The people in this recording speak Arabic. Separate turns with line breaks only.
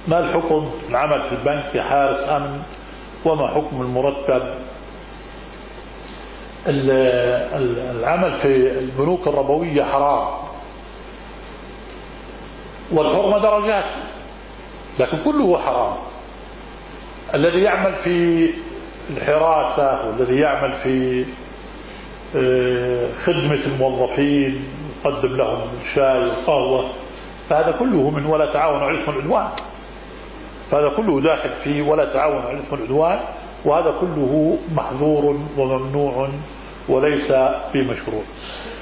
ما الحكم العمل في البنك كحارس أمن؟ وما حكم المرتب؟ العمل في البنوك الربوية حرام، والحرمة درجات، لكن كله حرام. الذي يعمل في الحراسة والذي يعمل في خدمة الموظفين يقدم لهم الشاي والقهوة، فهذا كله من ولا تعاون على الإثم والعدوان، فهذا كله داخل فيه ولا تعاون على الإثم والعدوان، وهذا كله محظور وممنوع وليس بمشروع.